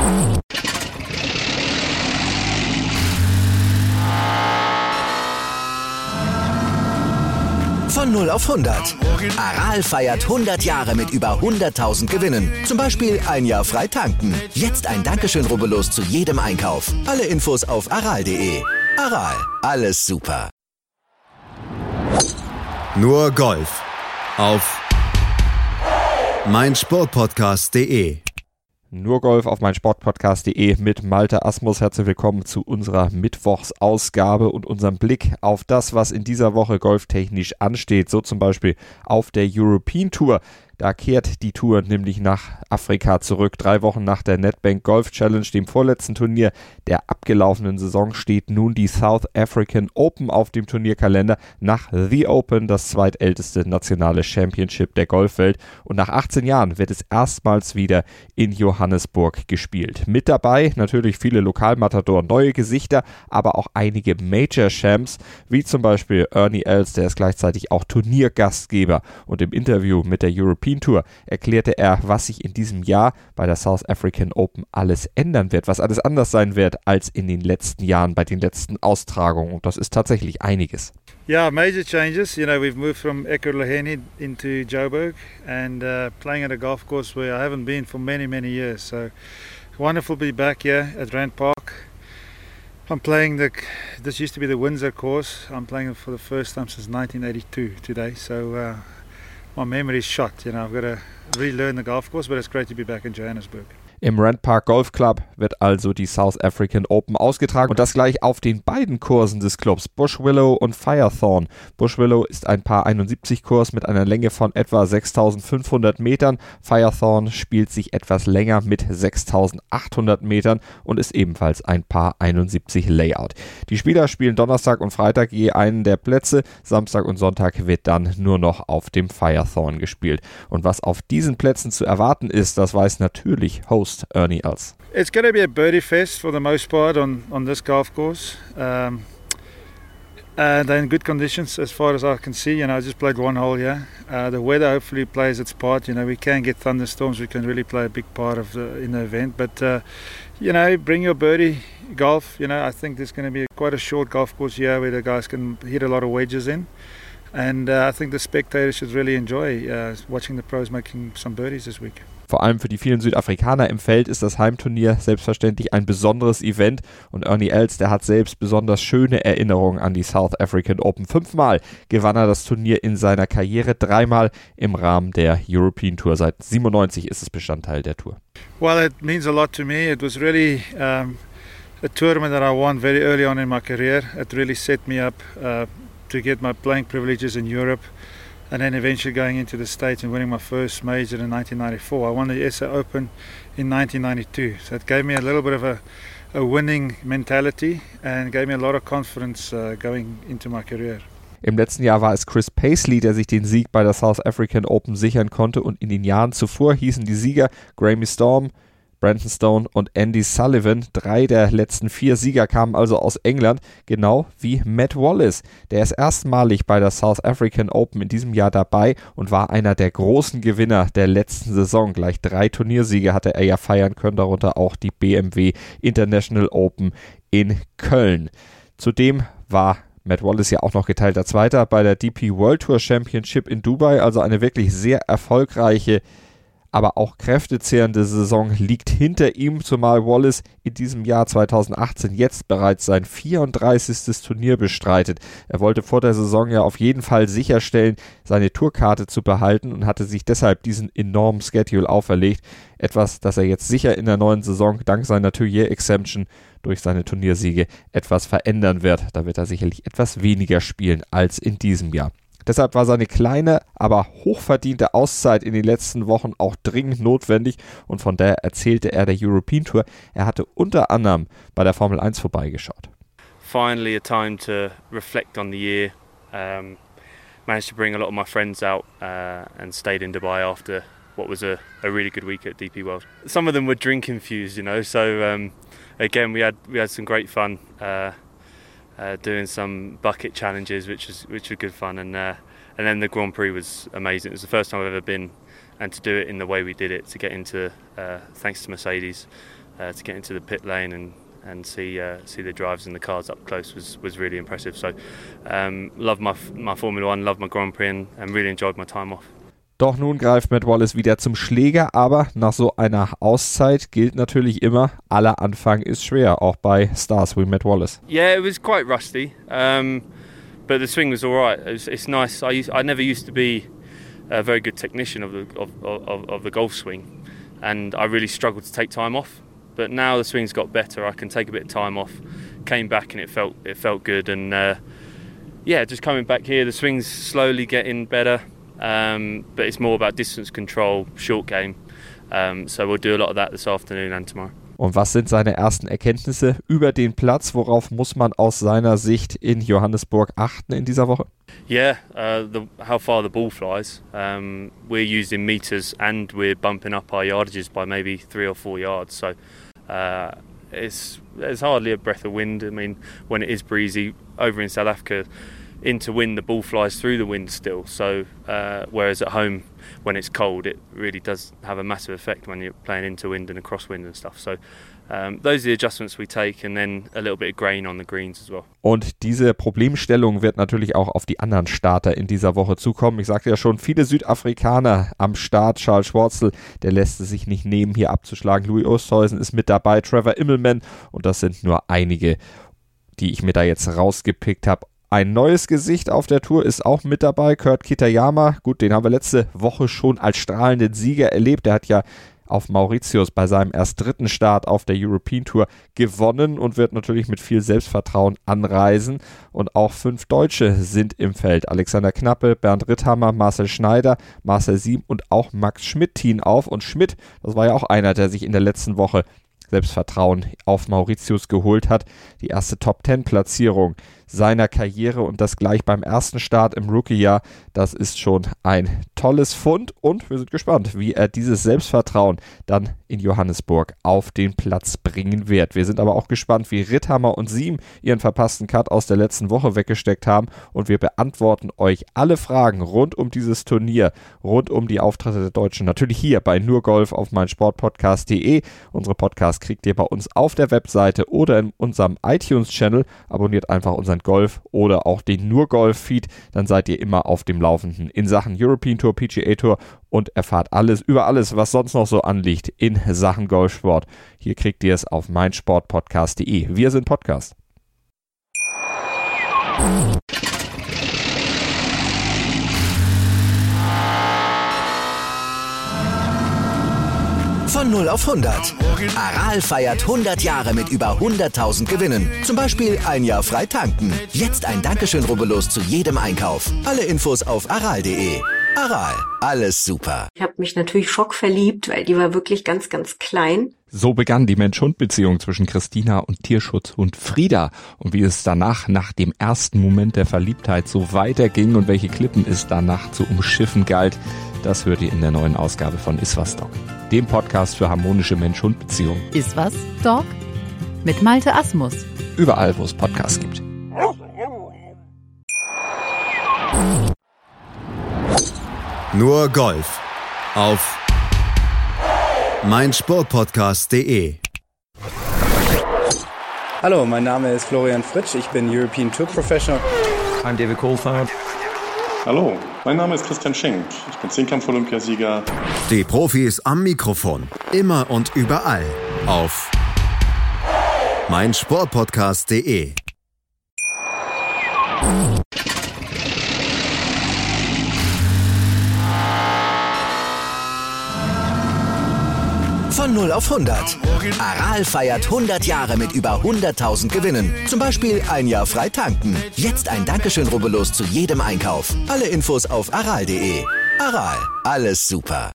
Von 0 auf 100. Aral feiert 100 Jahre mit über 100.000 Gewinnen. Zum Beispiel ein Jahr frei tanken. Jetzt ein Dankeschön, rubbellos zu jedem Einkauf. Alle Infos auf aral.de. Aral, alles super. Nur Golf auf meinsportpodcast.de. Nur Golf auf meinsportpodcast.de mit Malte Asmus. Herzlich willkommen zu unserer Mittwochsausgabe und unserem Blick auf das, was in dieser Woche golftechnisch ansteht. So zum Beispiel auf der European Tour. Da kehrt die Tour nämlich nach Afrika zurück. 3 Wochen nach der Nedbank Golf Challenge, dem vorletzten Turnier der abgelaufenen Saison, steht nun die South African Open auf dem Turnierkalender. Nach The Open, das zweitälteste nationale Championship der Golfwelt. Und nach 18 Jahren wird es erstmals wieder in Johannesburg gespielt. Mit dabei natürlich viele Lokalmatadoren, neue Gesichter, aber auch einige Major-Champs, wie zum Beispiel Ernie Els, der ist gleichzeitig auch Turniergastgeber. Und im Interview mit der European Tour erklärte er, was sich in diesem Jahr bei der South African Open alles ändern wird, was alles anders sein wird als in den letzten Jahren bei den letzten Austragungen. Und das ist tatsächlich einiges. Yeah, major changes. You know, we've moved from Ekurhuleni into Joburg and playing at a golf course where I haven't been for many, many years. So wonderful to be back here at Rand Park. I'm playing this used to be the Windsor course. I'm playing it for the first time since 1982 today. So my memory is shot. You know, I've got to relearn the golf course, but it's great to be back in Johannesburg. Im Rand Park Golf Club wird also die South African Open ausgetragen und das gleich auf den beiden Kursen des Clubs, Bushwillow und Firethorn. Bushwillow ist ein Paar 71 Kurs mit einer Länge von etwa 6.500 Metern. Firethorn spielt sich etwas länger mit 6.800 Metern und ist ebenfalls ein Paar 71 Layout. Die Spieler spielen Donnerstag und Freitag je einen der Plätze. Samstag und Sonntag wird dann nur noch auf dem Firethorn gespielt. Und was auf diesen Plätzen zu erwarten ist, das weiß natürlich Host Ernie Els. It's going to be a birdie fest for the most part on this golf course. They're in good conditions as far as I can see. You know, I just played one hole here. The weather hopefully plays its part. You know, we can get thunderstorms. We can really play a big part in the event. But you know, bring your birdie golf. You know, I think there's going to be quite a short golf course here where the guys can hit a lot of wedges in. And I think the spectators should really enjoy watching the pros making some birdies this week. Vor allem für die vielen Südafrikaner im Feld ist das Heimturnier selbstverständlich ein besonderes Event und Ernie Els, der hat selbst besonders schöne Erinnerungen an die South African Open. 5-mal gewann er das Turnier in seiner Karriere, 3-mal im Rahmen der European Tour. Seit 97 ist es Bestandteil der Tour. Well, it means a lot to me. It was really a tournament that I won very early on in my career. It really set me up to get my playing privileges in Europe. And then eventually going into the States and winning my first major in 1994. I won the SA Open in 1992. So it gave me a little bit of a winning mentality and gave me a lot of confidence going into my career. Im letzten Jahr war es Chris Paisley, der sich den Sieg bei der South African Open sichern konnte und in den Jahren zuvor hießen die Sieger Graeme Storm, Brandon Stone und Andy Sullivan. 3 der letzten 4 Sieger kamen also aus England, genau wie Matt Wallace. Der ist erstmalig bei der South African Open in diesem Jahr dabei und war einer der großen Gewinner der letzten Saison. Gleich 3 Turniersiege hatte er ja feiern können, darunter auch die BMW International Open in Köln. Zudem war Matt Wallace ja auch noch geteilter Zweiter bei der DP World Tour Championship in Dubai, also eine wirklich sehr erfolgreiche, aber auch kräftezehrende Saison liegt hinter ihm, zumal Wallace in diesem Jahr 2018 jetzt bereits sein 34. Turnier bestreitet. Er wollte vor der Saison ja auf jeden Fall sicherstellen, seine Tourkarte zu behalten und hatte sich deshalb diesen enormen Schedule auferlegt. Etwas, das er jetzt sicher in der neuen Saison dank seiner Two-Year-Exemption durch seine Turniersiege etwas verändern wird. Da wird er sicherlich etwas weniger spielen als in diesem Jahr. Deshalb war seine kleine, aber hochverdiente Auszeit in den letzten Wochen auch dringend notwendig und von daher erzählte er der European Tour, er hatte unter anderem bei der Formel 1 vorbeigeschaut. Finally a time to reflect on the year. Managed to bring a lot of my friends out and stayed in Dubai after what was a really good week at DP World. Some of them were drink infused, you know, so again we had some great fun. Doing some bucket challenges, which were good fun, and then the Grand Prix was amazing. It was the first time I've ever been, and to do it in the way we did it, to get into, thanks to Mercedes, to get into the pit lane and see the drivers and the cars up close was really impressive. So loved my Formula One, loved my Grand Prix and really enjoyed my time off. Doch nun greift Matt Wallace wieder zum Schläger, aber nach so einer Auszeit gilt natürlich immer, aller Anfang ist schwer, auch bei Stars wie Matt Wallace. Yeah, it was quite rusty, but the swing was all right. It's nice. I never used to be a very good technician of the golf swing, and I really struggled to take time off. But now the swing's got better. I can take a bit of time off. Came back and it felt good, and just coming back here, the swing's slowly getting better. But it's more about distance control, short game. So we'll do a lot of that this afternoon and tomorrow. Und was sind seine ersten Erkenntnisse über den Platz? Worauf muss man aus seiner Sicht in Johannesburg achten in dieser Woche? Yeah, how far the ball flies. We're using meters and we're bumping up our yardages by maybe 3 or 4 yards. So there's hardly a breath of wind. I mean, when it is breezy over in South Africa, into wind, the ball flies through the wind still. So whereas at home, when it's cold, it really does have a massive effect when you're playing into wind and across wind and stuff. So those are the adjustments we take, and then a little bit of grain on the greens as well. Und diese Problemstellung wird natürlich auch auf die anderen Starter in dieser Woche zukommen. Ich sagte ja schon, viele Südafrikaner am Start. Charles Schwartzel, der lässt es sich nicht nehmen, hier abzuschlagen. Louis Oosthuizen ist mit dabei, Trevor Immelman, und das sind nur einige, die ich mir da jetzt rausgepickt habe. Ein neues Gesicht auf der Tour ist auch mit dabei, Kurt Kitayama. Gut, den haben wir letzte Woche schon als strahlenden Sieger erlebt. Der hat ja auf Mauritius bei seinem erst 3. Start auf der European Tour gewonnen und wird natürlich mit viel Selbstvertrauen anreisen. Und auch 5 Deutsche sind im Feld. Alexander Knappe, Bernd Ritthammer, Marcel Schneider, Marcel Siem und auch Max Schmidt ziehen auf. Und Schmidt, das war ja auch einer, der sich in der letzten Woche Selbstvertrauen auf Mauritius geholt hat. Die erste Top-10-Platzierung seiner Karriere und das gleich beim ersten Start im Rookie-Jahr. Das ist schon ein tolles Fund und wir sind gespannt, wie er dieses Selbstvertrauen dann in Johannesburg auf den Platz bringen wird. Wir sind aber auch gespannt, wie Ritthammer und Siem ihren verpassten Cut aus der letzten Woche weggesteckt haben, und wir beantworten euch alle Fragen rund um dieses Turnier, rund um die Auftritte der Deutschen, natürlich hier bei Nur Golf auf meinsportpodcast.de. Unsere Podcasts kriegt ihr bei uns auf der Webseite oder in unserem iTunes-Channel. Abonniert einfach unseren Golf oder auch den Nur Golf Feed, dann seid ihr immer auf dem Laufenden in Sachen European Tour, PGA Tour und erfahrt alles über alles, was sonst noch so anliegt in Sachen Golfsport. Hier kriegt ihr es auf meinsportpodcast.de. Wir sind Podcast. Von 0 auf 100. Aral feiert 100 Jahre mit über 100.000 Gewinnen. Zum Beispiel ein Jahr frei tanken. Jetzt ein Dankeschön, rubbellos zu jedem Einkauf. Alle Infos auf aral.de. Aral, alles super. Ich habe mich natürlich schockverliebt, weil die war wirklich ganz, ganz klein. So begann die Mensch-Hund-Beziehung zwischen Christina und Tierschutzhund Frieda. Und wie es danach, nach dem ersten Moment der Verliebtheit, so weiterging und welche Klippen es danach zu umschiffen galt, das hört ihr in der neuen Ausgabe von Iswas Dog, dem Podcast für harmonische Mensch-Hund-Beziehungen. Iswas Dog? Mit Malte Asmus. Überall, wo es Podcasts gibt. Nur Golf auf meinsportpodcast.de. Hallo, mein Name ist Florian Fritsch, ich bin European Tour Professional. I'm David Coulthard. Hallo, mein Name ist Christian Schenk, ich bin 10-Kampf-Olympiasieger. Die Profis am Mikrofon, immer und überall auf meinsportpodcast.de. Von 0 auf 100. Aral feiert 100 Jahre mit über 100.000 Gewinnen. Zum Beispiel ein Jahr frei tanken. Jetzt ein Dankeschön, rubbellos zu jedem Einkauf. Alle Infos auf aral.de. Aral, alles super.